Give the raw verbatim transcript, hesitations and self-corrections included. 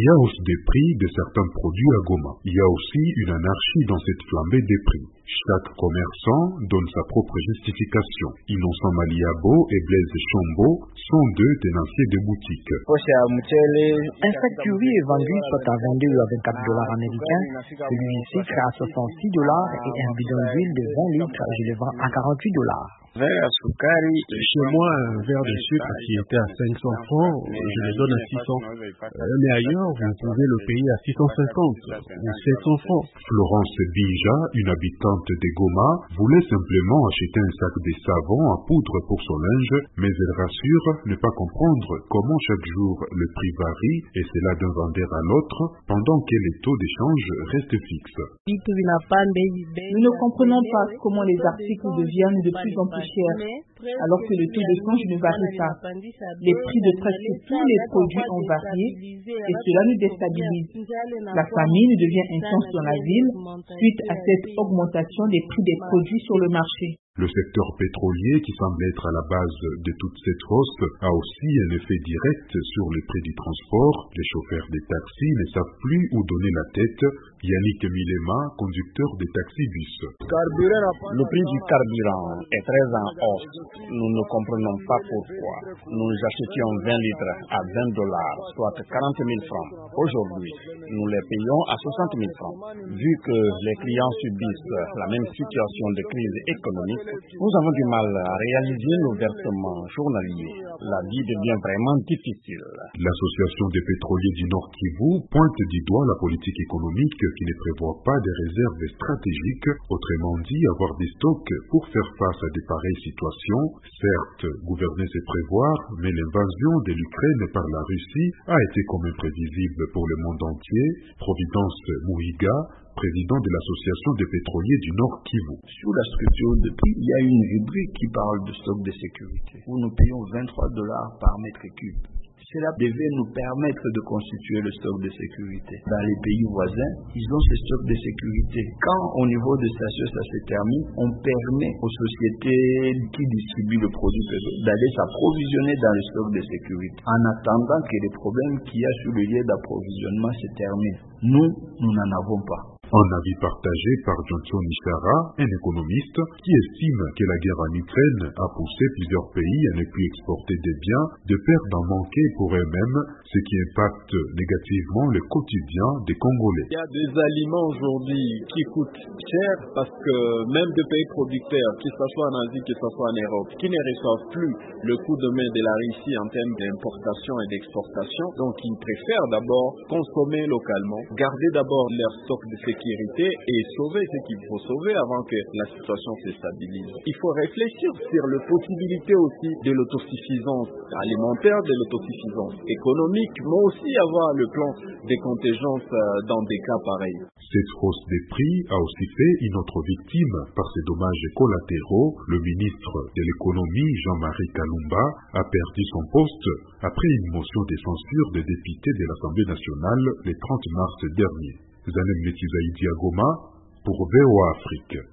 y a hausse des prix de certains produits à Goma. Il y a aussi une anarchie dans cette flambée des prix. Chaque commerçant donne sa propre justification. Innocent Maliabo et Blaise Chombo sont deux tenanciers de boutiques. Un sac de riz est vendu soit à vingt-deux ou à vingt-quatre dollars américains, celui-ci sera à soixante-six dollars et un bidon d'huile de vingt litres, je le vends à quarante-huit dollars. Chez moi, un verre de sucre qui était à cinq cents francs, je le donne à six cents. Euh, mais ailleurs, vous pouvez le payer à six cent cinquante ou sept cents francs. Florence Bija, une habitante de Goma, voulait simplement acheter un sac de savon à poudre pour son linge, mais elle rassure ne pas comprendre comment chaque jour le prix varie, et cela d'un vendeur à l'autre, pendant que les taux d'échange restent fixes. Nous ne comprenons pas comment les articles deviennent de plus en plus chers, alors que le taux d'échange ne varie pas. Les prix de presque tous les produits ont varié et cela nous déstabilise. La famine devient intense dans la ville suite à cette augmentation des prix des produits sur le marché. Le secteur pétrolier, qui semble être à la base de toute cette hausse, a aussi un effet direct sur le prix du transport. Les chauffeurs des taxis ne savent plus où donner la tête. Yannick Milema, conducteur des taxis-bus. Le prix du carburant est très en hausse. Nous ne comprenons pas pourquoi. Nous achetions vingt litres à vingt dollars, soit quarante mille francs. Aujourd'hui, nous les payons à soixante mille francs. Vu que les clients subissent la même situation de crise économique, nous avons du mal à réaliser nos versements journaliers. La vie devient vraiment difficile. L'Association des pétroliers du Nord Kivu pointe du doigt la politique économique qui ne prévoit pas des réserves stratégiques, autrement dit avoir des stocks pour faire face à des pareilles situations. Certes, gouverner c'est prévoir, mais l'invasion de l'Ukraine par la Russie a été comme imprévisible pour le monde entier. Providence Mouhiga, président de l'Association des pétroliers du Nord Kivu. Sur la structure de prix, il y a une rubrique qui parle de stock de sécurité, où nous payons vingt-trois dollars par mètre cube. Cela devait nous permettre de constituer le stock de sécurité. Dans les pays voisins, ils ont ce stock de sécurité. Quand au niveau des stations ça se termine, on permet aux sociétés qui distribuent le produit d'aller s'approvisionner dans le stock de sécurité, en attendant que les problèmes qu'il y a sur le lieu d'approvisionnement se terminent. Nous, nous n'en avons pas. Un avis partagé par Johnson Ishara, un économiste, qui estime que la guerre en Ukraine a poussé plusieurs pays à ne plus exporter des biens de peur d'en manquer pour eux-mêmes, ce qui impacte négativement le quotidien des Congolais. Il y a des aliments aujourd'hui qui coûtent cher parce que même des pays producteurs, que ce soit en Asie, que ce soit en Europe, qui ne reçoivent plus le coup de main de la Russie en termes d'importation et d'exportation, donc ils préfèrent d'abord consommer localement, garder d'abord leur stock de sécurité et sauver ce qu'il faut sauver avant que la situation se stabilise. Il faut réfléchir sur les possibilités aussi de l'autosuffisance alimentaire, de l'autosuffisance économique, mais aussi avoir le plan de contingence dans des cas pareils. Cette hausse des prix a aussi fait une autre victime par ces dommages collatéraux. Le ministre de l'économie, Jean-Marie Kalumba, a perdu son poste après une motion de censure des députés de l'Assemblée nationale le trente mars dernier. Zanem Netizaïdi à Goma pour V O A Afrique.